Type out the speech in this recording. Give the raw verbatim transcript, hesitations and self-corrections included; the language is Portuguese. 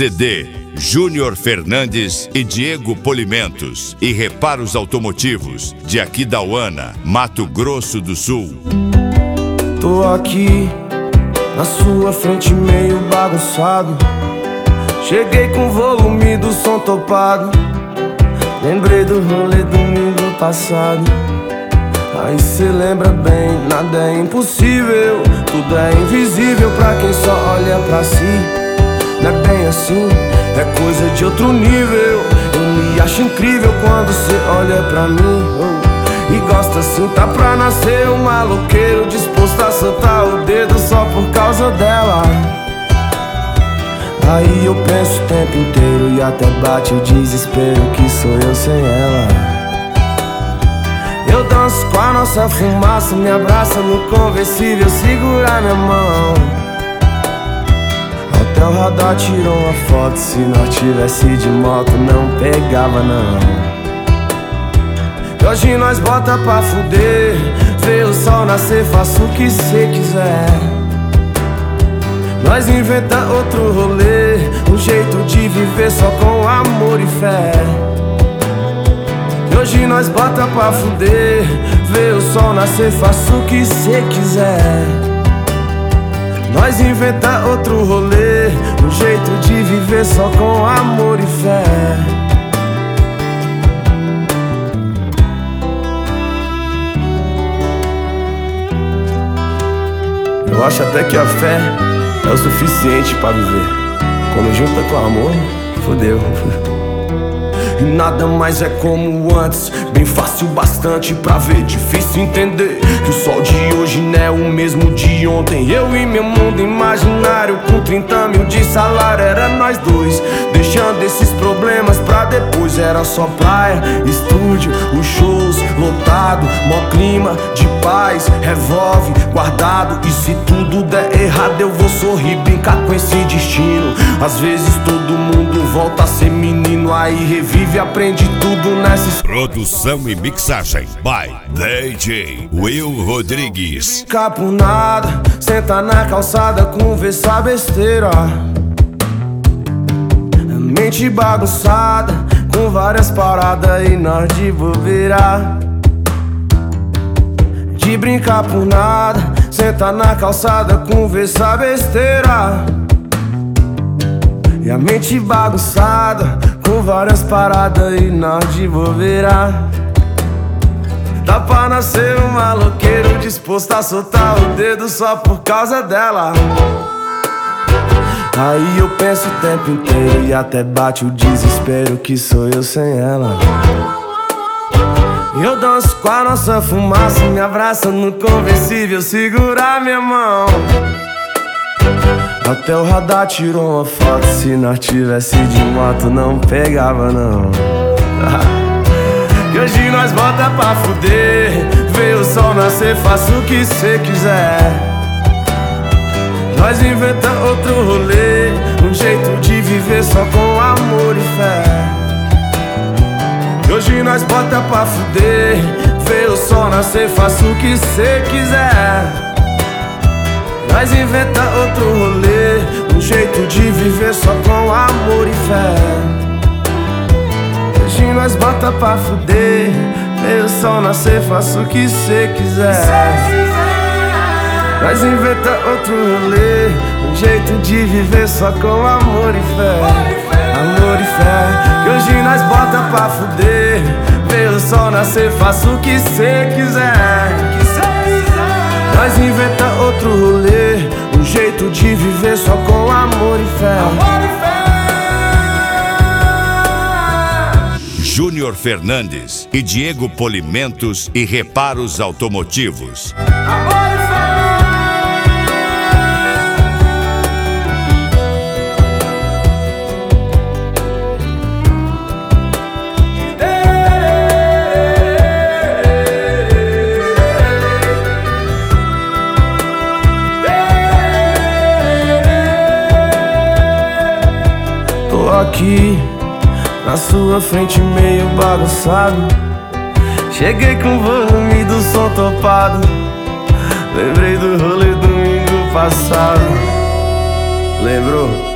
C D Júnior Fernandes e Diego Polimentos e Reparos Automotivos de Aquidauana, Mato Grosso do Sul. Tô aqui na sua frente meio bagunçado. Cheguei com o volume do som topado. Lembrei do rolê domingo passado. Aí cê lembra bem, nada é impossível, tudo é invisível pra quem só olha pra si. Não é bem assim, é coisa de outro nível. Eu me acho incrível quando cê olha pra mim, oh. E gosta assim, tá pra nascer um maloqueiro disposto a soltar o dedo só por causa dela. Aí eu penso o tempo inteiro e até bate o desespero que sou eu sem ela. Eu danço com a nossa fumaça, me abraça no conversível, segura minha mão. Até o radar tirou uma foto, se nós tivesse de moto não pegava não. E hoje nós bota pra fuder, vê o sol nascer, faça o que cê quiser. Nós inventa outro rolê, um jeito de viver só com amor e fé. E hoje nós bota pra fuder, vê o sol nascer, faça o que cê quiser. Nós inventa outro rolê, um jeito de viver só com amor e fé. Eu acho até que a fé é o suficiente pra viver. Quando junta com amor, fodeu. E nada mais é como antes, bem fácil bastante pra ver. Difícil entender que o sol de hoje não é o mesmo de ontem. Eu e meu mundo imaginário com trinta mil de salário, era nós dois, deixando esses problemas pra depois. Era só praia, estúdio, os shows lotado, mó clima de paz, revolve guardado. E se tudo der errado eu vou sorrir, brincar com esse destino. Às vezes todo mundo volta a ser menino, aí revive, aprende tudo nessa. Produção e mixagem by D J Will Rodrigues. Capunada, senta na calçada, conversa besteira. Mente bagunçada, com várias paradas e nós de bobeira. De brincar por nada, senta na calçada, conversa besteira. E a mente bagunçada, com várias paradas e nós de bobeira. Dá pra nascer um maloqueiro disposto a soltar o dedo só por causa dela. Aí eu penso o tempo inteiro e até bate o desespero que sou eu sem ela. Eu danço com a nossa fumaça, me abraça no conversível, segura minha mão. Até o radar tirou uma foto, se nós tivesse de moto não pegava não. E hoje nós bota pra fuder, vê o sol nascer, faça o que cê quiser. Nós inventa outro rolê, um jeito de viver só com amor e fé. E hoje nós bota pra fuder, vê o sol nascer, faça o que cê quiser. Nós inventa outro rolê, um jeito de viver só com amor e fé. Hoje nós bota pra fuder, vê o sol nascer, faça o que cê quiser. Nós inventa outro rolê, um jeito de viver só com amor e fé. Amor e fé. Que hoje nós bota pra fuder, vê o sol nascer, faça o que cê quiser. Nós inventa outro rolê, um jeito de viver só com amor e fé. Amor e fé. Júnior Fernandes e Diego Polimentos e Reparos Automotivos. Amor e fé. Aqui na sua frente meio bagunçado. Cheguei com o volume do som topado. Lembrei do rolê domingo passado. Lembrou?